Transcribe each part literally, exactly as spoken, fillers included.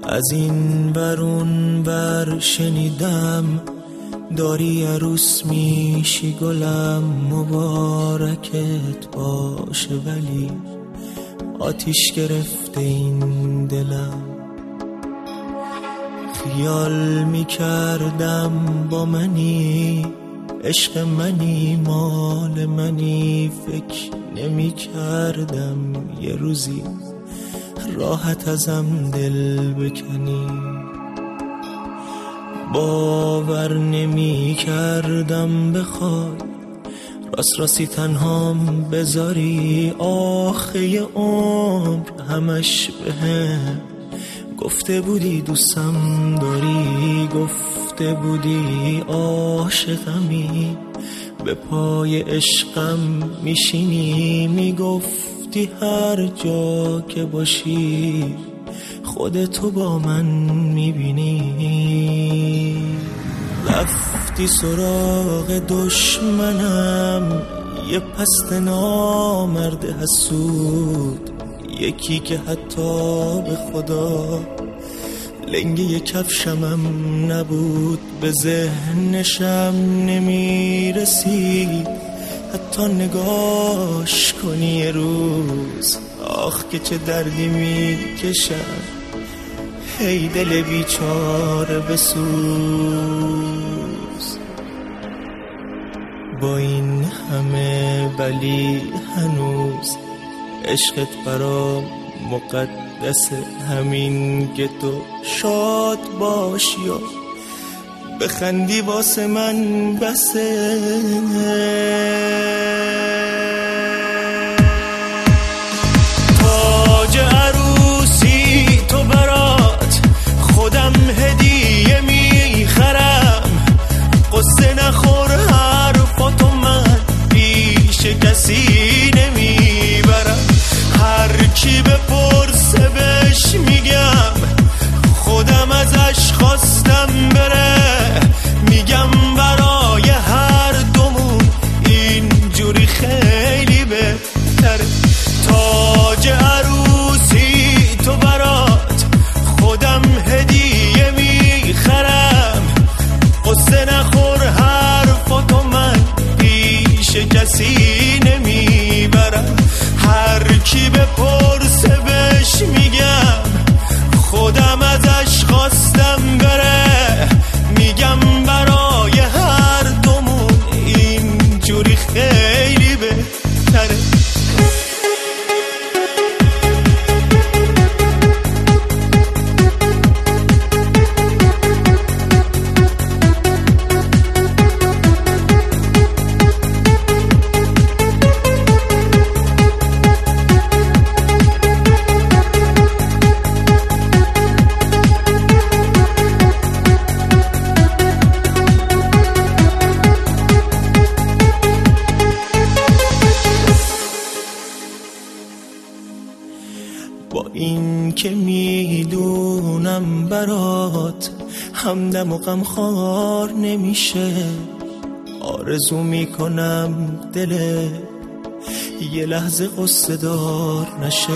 از این ورون ور شنیدم داری عروس میشی گلم، مبارکت باشه ولی آتیش گرفته این دلم. خیال میکردم با منی، عشق منی، مال منی، فکر نمیکردم یه روزی راحت ازم دل بکنی. باور نمی کردم بخوای راست راستی تنهام بذاری، آخه یه عمر همش بهم گفته بودی دوستم داری، گفته بودی عاشقمی، به پای عشقم میشینی، میگفتی هر جا که باشی خودتو با من میبینی. رفتی سراغ دشمنم، یه پست نامرد حسود، یکی که حتی به خدا لنگه کفشمم نبود، به ذهنشم نمیرسید حتی نگاش کنی یه روز. آخ که چه دردی میکشم، هی دل بیچاره بسوز. با این همه ولی هنوز عشقت برام مقدسه، همین که تو شاد باشی و بخندی واسه من بسه. تاج عروسی تو برات خودم هدیه میخرم، قصه نخور حرفاتو من پیش کسی نمیبرم. هر کی بپرسه بهش میگم خودم ازش خواستم بره، میگم برای هر دومون اینجوری خیلی بهتره. تاج عروسی تو برات خودم هدیه میخرم، قصه نخور حرفاتو من پیش کسی نمیبرم. هر کی بپرسه بهش میگم خودم ازش خواستم بره، میگم برای هر دومون اینجوری خیلی بهتره. با این که میدونم برات همدم و غمخوار نمیشه، آرزو میکنم دل یه لحظه قصه دار نشه.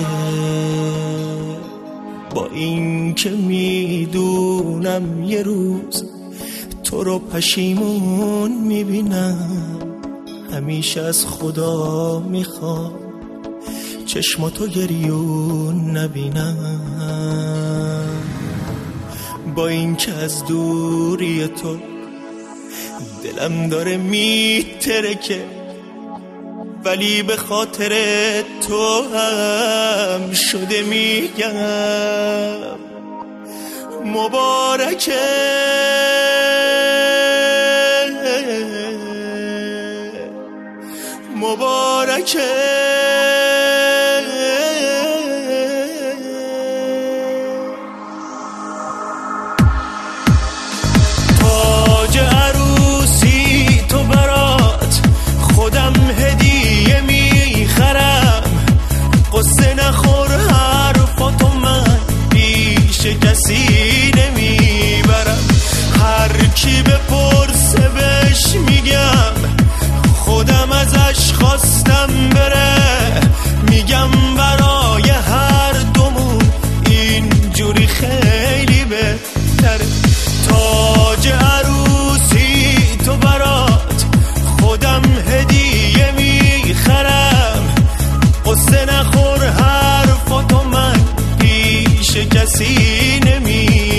با این که میدونم یه روز تو رو پشیمون میبینم، همیشه از خدا میخوام چشماتو گریون نبینم. با این که از دوری تو دلم داره میترکه، ولی به خاطر تو هم شده میگم مبارکه، مبارکه. تاج عروسی تو برات خودم هدیه میخرم، قصه نخور حرفاتو من پیش کسی نمیبرم. هر کی بپرسه بهش میگم خودم ازش خواستم بره، قصه نخور حرفاتو من پیش کسی نمی